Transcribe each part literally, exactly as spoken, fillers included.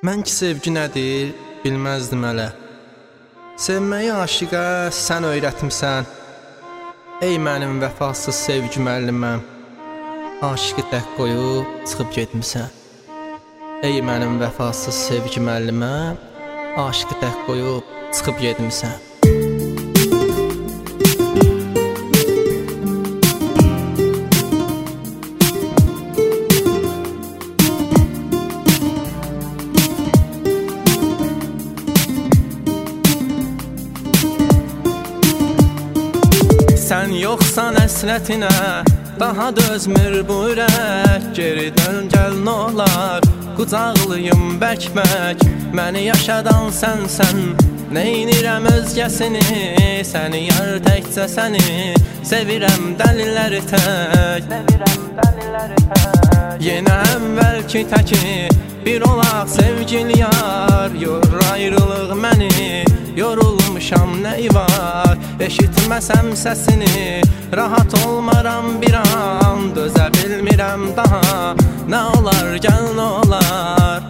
Mən ki sevgi nədir, bilməzdim hələ. Sevməyi aşiqə sən öyrətmisən. Ey mənim vəfasız sevgi müəlliməm, aşiqi tək qoyub çıxıb getmisən. Ey mənim vəfasız sevgi müəlliməm, aşiqi tək qoyub çıxıb getmisən. Sən yoxsan əsrətinə, daha dözmür bu ürək. Geri dön gəl nolar, qucaqlıyım bək-bək. Məni yaşadan sənsən, neynirəm özgəsini. Səni yar təkcə səni, sevirəm dəliləri tək. Yenə əvvəlki təki, bir olaq sevgili yar. Yor ayrılıq məni, yorulmuşam nəyi var. Eşitməsəm səsini, rahat olmaram bir an. Dözə bilmirəm daha, nə olar gəl nə olar.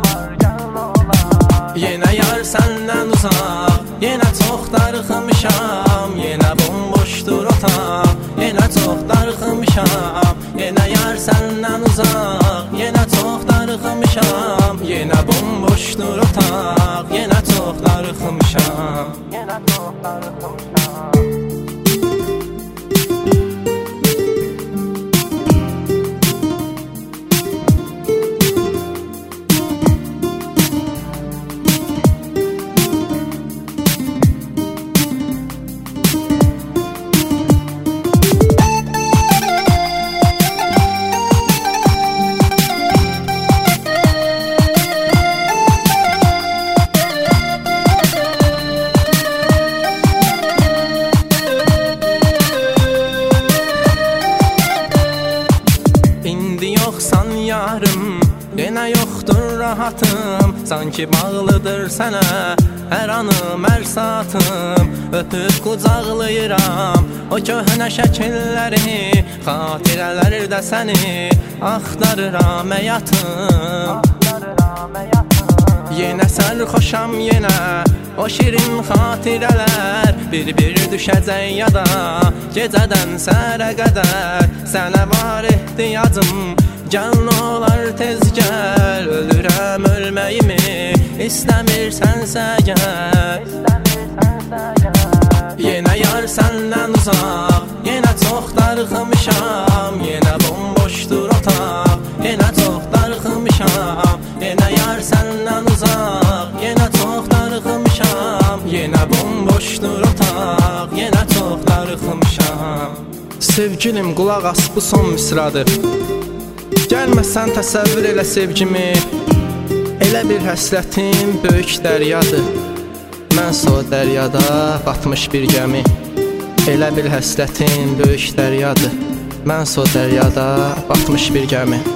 Yenə yar səndən uzaq, yenə çox darıxmışam. Yenə bomboşdur otaq, yenə çox darıxmışam. Yenə yar səndən uzaq, yenə çox darıxmışam. Yenə bomboşdur otaq, yenə çox darıxmışam. Yenə çox darıxmışam. Yoxsan yarım, yenə yoxdur rahatım. Sanki bağlıdır sənə hər anım, hər saatım. Öpüb qucaqlayıram o köhnə şəkilləri, xatirələrdə səni axtarıram həyatım. Yenə sərxoşam, yenə o şirin xatirələr. Bir-bir düşəcək yada, gecədən səhərə qədər. Sənə var ehtiyacım, gəl nə olar tez gəl. Ölürəm ölməyimi, istəmirsənsə gəl. Yenə yar səndən uzaq, yenə çox darıxmışam. Yenə bomboşdur otaq, yenə çox darıxmışam. Yenə yar səndən uzaq, yenə çox darıxmışam. Yenə bomboşdur otaq, yenə çox darıxmışam. Sevgilim qulaq as, bu son misradır. Gəlməsən təsəvvür elə sevgimi, elə bir həsrətim böyük dəryadır. Mənsə o dəryada batmış bir gəmi. Elə bir həsrətim böyük dəryadır. Mənsə o dəryada batmış bir gəmi.